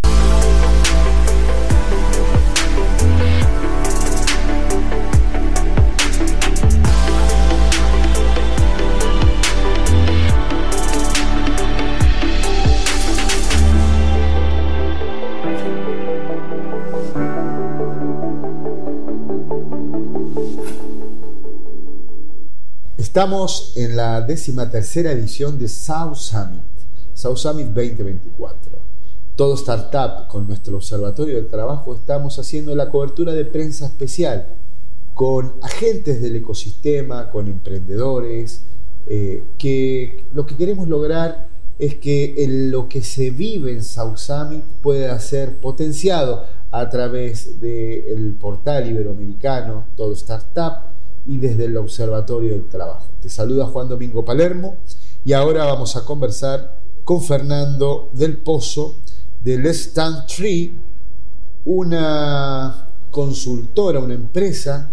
Estamos en la décima tercera edición de South Summit, South Summit veinte veinticuatro. Todo Startup, con nuestro Observatorio del Trabajo, estamos haciendo la cobertura de prensa especial con agentes del ecosistema, con emprendedores, eh, que lo que queremos lograr es que el, lo que se vive en South Summit pueda ser potenciado a través del portal iberoamericano Todo Startup y desde el Observatorio del Trabajo. Te saluda Juan Domingo Palermo y ahora vamos a conversar con Fernando del Pozo de Let's Stand Tree, una consultora, una empresa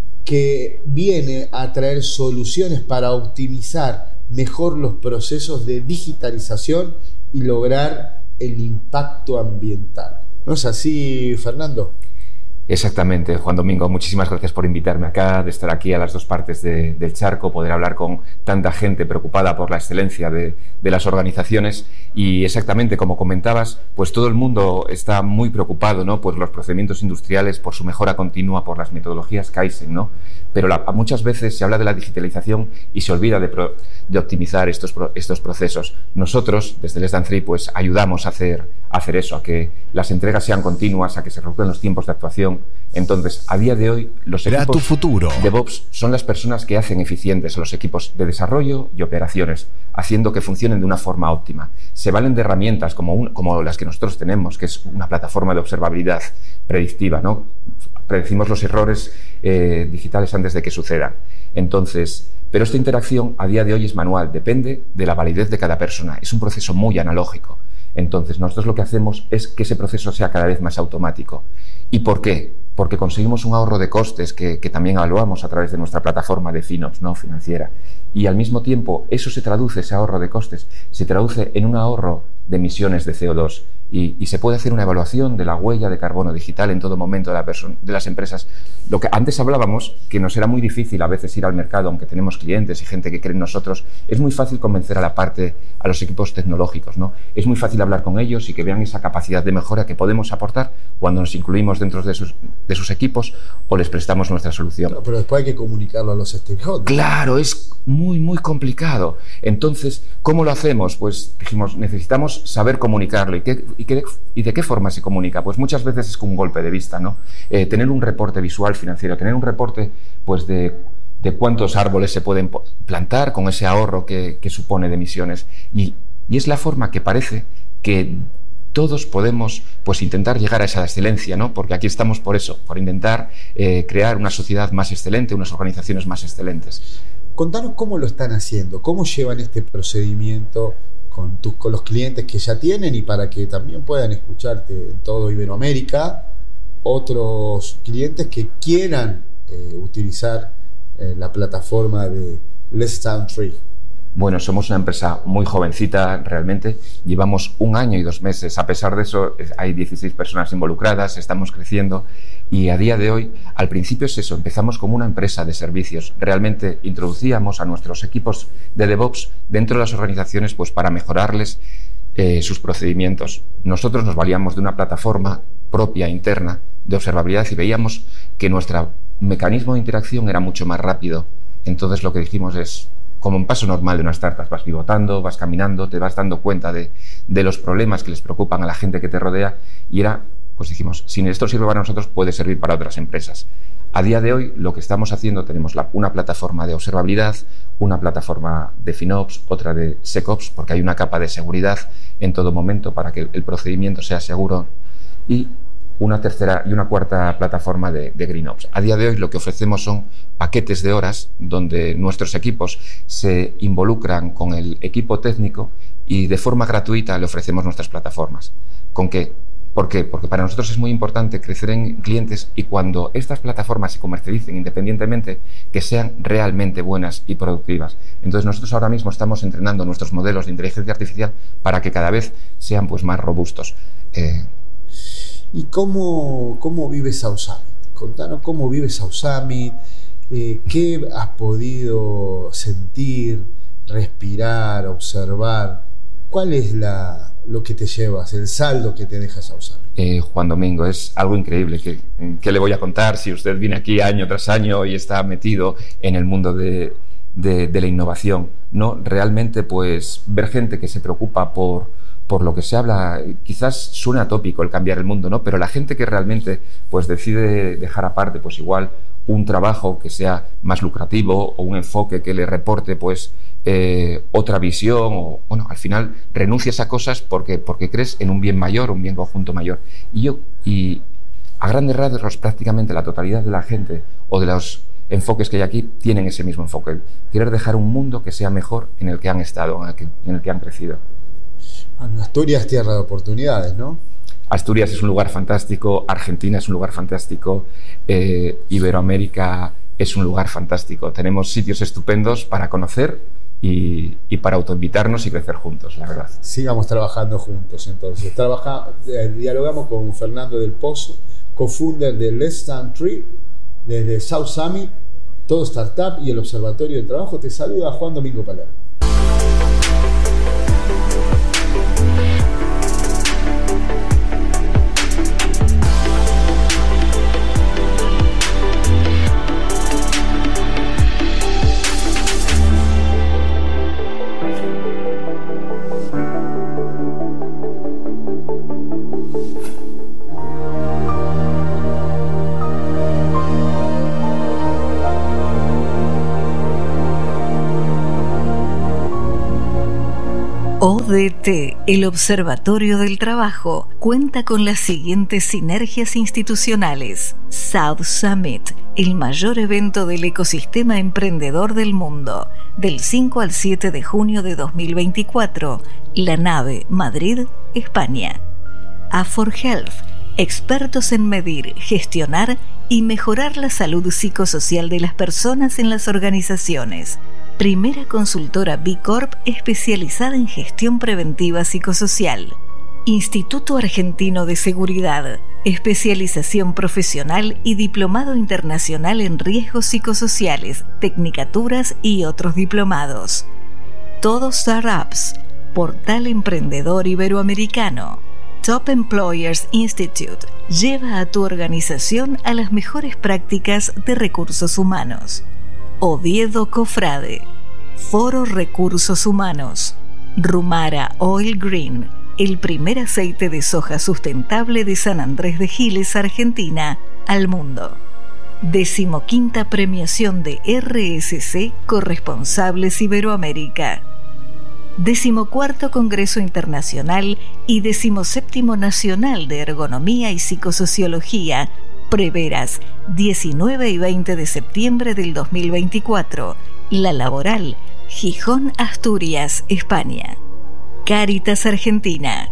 que viene a traer soluciones para optimizar mejor los procesos de digitalización y lograr el impacto ambiental. ¿No es así, Fernando?
Exactamente, Juan Domingo, muchísimas gracias por invitarme acá, de estar aquí a las dos partes de, del charco, poder hablar con tanta gente preocupada por la excelencia de, de las organizaciones. Y exactamente como comentabas, pues todo el mundo está muy preocupado, ¿no?, por los procedimientos industriales, por su mejora continua, por las metodologías Kaizen, ¿no? Pero la, muchas veces se habla de la digitalización y se olvida de, pro, de optimizar estos, estos procesos. Nosotros, desde Let's Dance Free, pues ayudamos a hacer, a hacer eso, a que las entregas sean continuas, a que se reduzcan los tiempos de actuación. Entonces, a día de hoy, los equipos
tu futuro.
DevOps son las personas que hacen eficientes a los equipos de desarrollo y operaciones, haciendo que funcionen de una forma óptima. Se valen de herramientas como, un, como las que nosotros tenemos, que es una plataforma de observabilidad predictiva, ¿no? Predecimos los errores eh, digitales antes de que sucedan. Entonces, pero esta interacción a día de hoy es manual, depende de la validez de cada persona. Es un proceso muy analógico. Entonces, nosotros lo que hacemos es que ese proceso sea cada vez más automático. ¿Y por qué? Porque conseguimos un ahorro de costes que, que también evaluamos a través de nuestra plataforma de FinOps, ¿no?, financiera. Y al mismo tiempo, eso se traduce, ese ahorro de costes, se traduce en un ahorro de emisiones de C O dos. Y, y se puede hacer una evaluación de la huella de carbono digital en todo momento de, la de las empresas. Lo que antes hablábamos, que nos era muy difícil a veces ir al mercado, aunque tenemos clientes y gente que cree en nosotros, es muy fácil convencer a la parte, a los equipos tecnológicos, ¿no? Es muy fácil hablar con ellos y que vean esa capacidad de mejora que podemos aportar cuando nos incluimos dentro de sus, de sus equipos o les prestamos nuestra solución.
Pero, pero después hay que comunicarlo a los stakeholders.
Claro, es muy, muy complicado. Entonces, ¿cómo lo hacemos? Pues dijimos, necesitamos saber comunicarlo. ¿Y qué, y qué, y de qué forma se comunica? Pues muchas veces es con un golpe de vista, ¿no? Eh, tener un reporte visual financiero, tener un reporte pues de, de cuántos árboles se pueden plantar con ese ahorro que, que supone de emisiones. Y, y es la forma que parece que todos podemos pues intentar llegar a esa excelencia, ¿no? Porque aquí estamos por eso, por intentar eh, crear una sociedad más excelente, unas organizaciones más excelentes.
Contanos cómo lo están haciendo, cómo llevan este procedimiento con, tus, con los clientes que ya tienen y para que también puedan escucharte en todo Iberoamérica, otros clientes que quieran eh, utilizar eh, la plataforma de, Let's Down Tree?
Bueno, somos una empresa muy jovencita realmente, llevamos un año y dos meses, a pesar de eso hay dieciséis personas involucradas, estamos creciendo y a día de hoy, al principio es eso, empezamos como una empresa de servicios, realmente introducíamos a nuestros equipos de DevOps dentro de las organizaciones pues para mejorarles eh, sus procedimientos. Nosotros nos valíamos de una plataforma propia, interna, de observabilidad y veíamos que nuestro mecanismo de interacción era mucho más rápido, entonces lo que dijimos es, como un paso normal de una startup, vas pivotando, vas caminando, te vas dando cuenta de, de los problemas que les preocupan a la gente que te rodea y era, pues dijimos, si esto sirve para nosotros, puede servir para otras empresas. A día de hoy, lo que estamos haciendo, tenemos la, una plataforma de observabilidad, una plataforma de FinOps, otra de SecOps, porque hay una capa de seguridad en todo momento para que el procedimiento sea seguro y una tercera y una cuarta plataforma de, de GreenOps. A día de hoy lo que ofrecemos son paquetes de horas donde nuestros equipos se involucran con el equipo técnico y de forma gratuita le ofrecemos nuestras plataformas. ¿Con qué? ¿Por qué? Porque para nosotros es muy importante crecer en clientes y cuando estas plataformas se comercialicen independientemente, que sean realmente buenas y productivas. Entonces nosotros ahora mismo estamos entrenando nuestros modelos de inteligencia artificial para que cada vez sean pues más robustos. Eh,
¿Y cómo, cómo vive South Summit? Contanos cómo vive South Summit, eh, qué has podido sentir, respirar, observar. ¿Cuál es la, lo que te llevas, el saldo que te deja South Summit?
Eh, Juan Domingo, es algo increíble. ¿Qué, ¿Qué le voy a contar si usted viene aquí año tras año y está metido en el mundo de, de, de la innovación? No, realmente pues ver gente que se preocupa por por lo que se habla, quizás suena atópico el cambiar el mundo, ¿no? Pero la gente que realmente pues decide dejar aparte pues igual un trabajo que sea más lucrativo o un enfoque que le reporte pues eh, otra visión o bueno, al final renuncias a cosas porque, porque crees en un bien mayor, un bien conjunto mayor. Y yo, y a grandes rasgos prácticamente la totalidad de la gente o de los enfoques que hay aquí tienen ese mismo enfoque, querer dejar un mundo que sea mejor en el que han estado, en el que, en el que han crecido.
Asturias, tierra de oportunidades, ¿no?
Asturias es un lugar fantástico, Argentina es un lugar fantástico, eh, Iberoamérica es un lugar fantástico. Tenemos sitios estupendos para conocer y, y para autoinvitarnos y crecer juntos, la verdad.
Sigamos trabajando juntos, entonces. Trabaja, eh, dialogamos con Fernando del Pozo, co-founder de Let's Down Tree, desde South Summit, Todo Startup y el Observatorio de Trabajo. Te saluda Juan Domingo Palermo.
O D T, el Observatorio del Trabajo, cuenta con las siguientes sinergias institucionales. South Summit, el mayor evento del ecosistema emprendedor del mundo, del cinco al siete de junio de dos mil veinticuatro, La Nave, Madrid, España. A cuatro Health, expertos en medir, gestionar y mejorar la salud psicosocial de las personas en las organizaciones. Primera consultora B Corp especializada en gestión preventiva psicosocial. Instituto Argentino de Seguridad, especialización profesional y diplomado internacional en riesgos psicosociales, tecnicaturas y otros diplomados. Todo Startups, portal emprendedor iberoamericano. Top Employers Institute lleva a tu organización a las mejores prácticas de recursos humanos. Oviedo Cofrade, Foro Recursos Humanos. Rumara Oil Green, el primer aceite de soja sustentable de San Andrés de Giles, Argentina, al mundo. Decimoquinta premiación de R S C Corresponsables Iberoamérica. Decimocuarto Congreso Internacional y decimoséptimo Nacional de Ergonomía y Psicosociología, Preveras, diecinueve y veinte de septiembre del dos mil veinticuatro. La Laboral, Gijón, Asturias, España. Cáritas Argentina.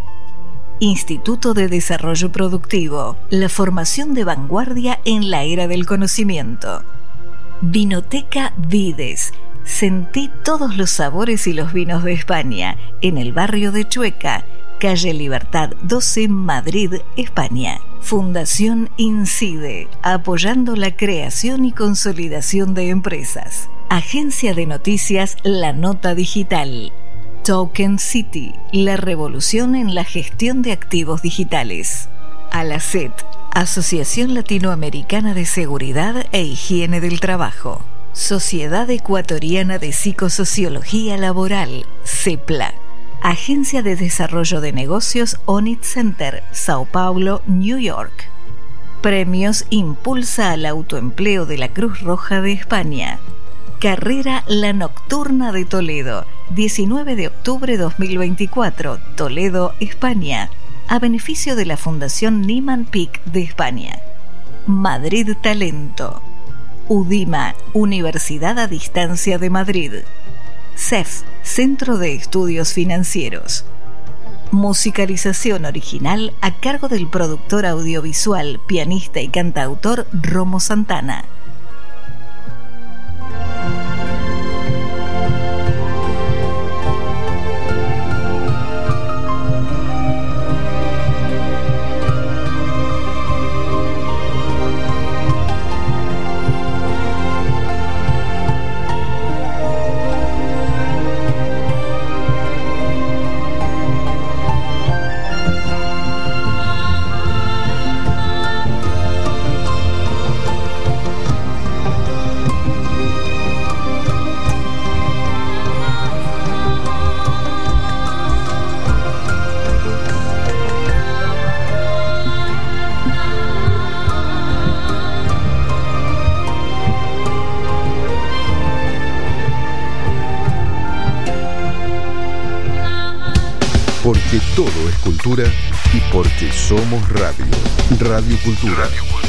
Instituto de Desarrollo Productivo, la formación de vanguardia en la era del conocimiento. Vinoteca Vides, Sentí todos los sabores y los vinos de España en el barrio de Chueca, calle Libertad doce, Madrid, España. Fundación Incide, apoyando la creación y consolidación de empresas. Agencia de noticias La Nota Digital. Token City, la revolución en la gestión de activos digitales. Alacet, Asociación Latinoamericana de Seguridad e Higiene del Trabajo. Sociedad Ecuatoriana de Psicosociología Laboral, CEPLA. Agencia de Desarrollo de Negocios Onit Center, Sao Paulo, New York. Premios Impulsa al Autoempleo de la Cruz Roja de España. Carrera La Nocturna de Toledo, diecinueve de octubre de dos mil veinticuatro, Toledo, España, a beneficio de la Fundación Nieman Pick de España. Madrid Talento. UDIMA, Universidad a Distancia de Madrid. C E F, Centro de Estudios Financieros. Musicalización original a cargo del productor audiovisual, pianista y cantautor Romo Santana.
Porque todo es cultura y porque somos radio. Radio Cultura. Radio Cultura.